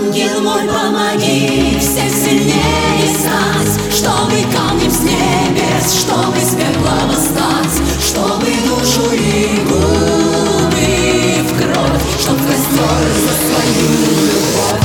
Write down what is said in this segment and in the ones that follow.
Ангел мой, помоги всех сильнее стать, чтобы камнем с небес, чтобы с пепла восстать, чтобы душу и губы в кровь, чтоб в костер за свою любовь.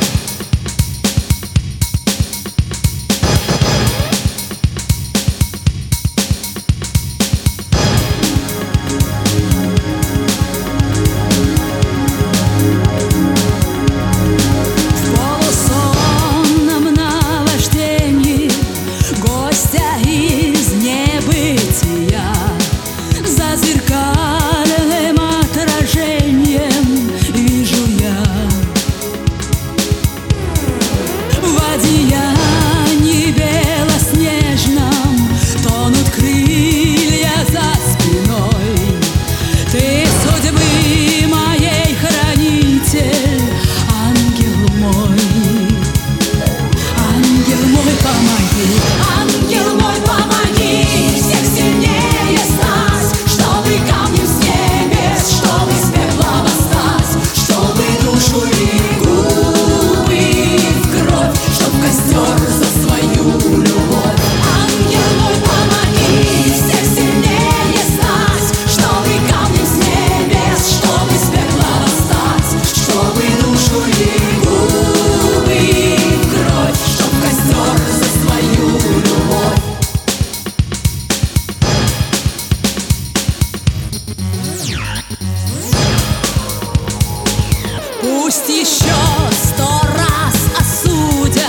Пусть еще 100 раз осудят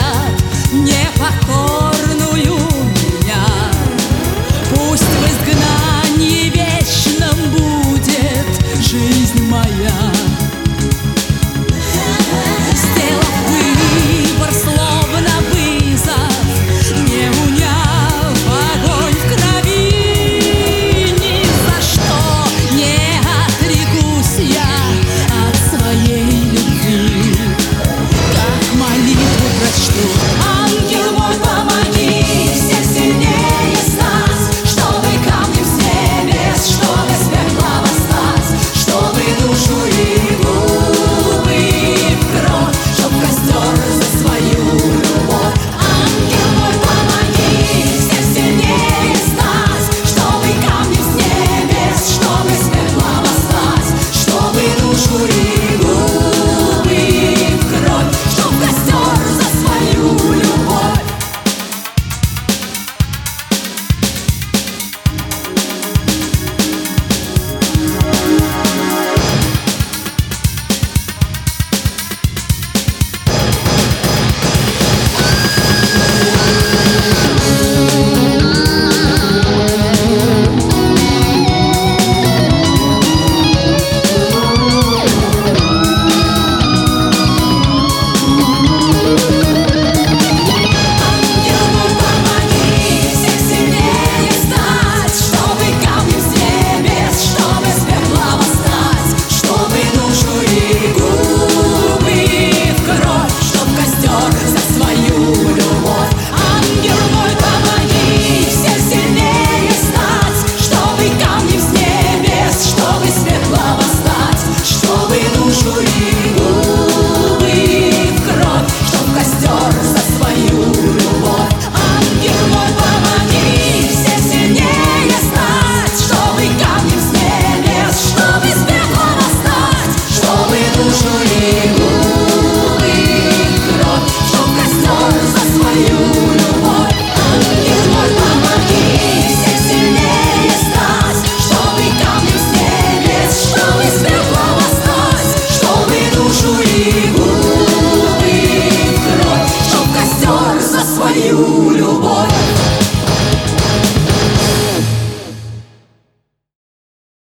непокорную меня, пусть в изгнании вечном будет жизнь моя. Сделав выбор, словно вызов, не уняв огонь в крови, ни за что не отрекусь я от своей. Ангел мой, помоги всех сильнее стать, чтобы камнем с небес, чтобы с пепла восстать, чтобы душу и губы в кровь, чтоб костер за свою любовь. Ангел мой, помоги всех сильнее стать, чтобы камнем с небес, чтобы с пепла восстать, чтобы душу и губы в кровь, чтоб костер за свою любовь. You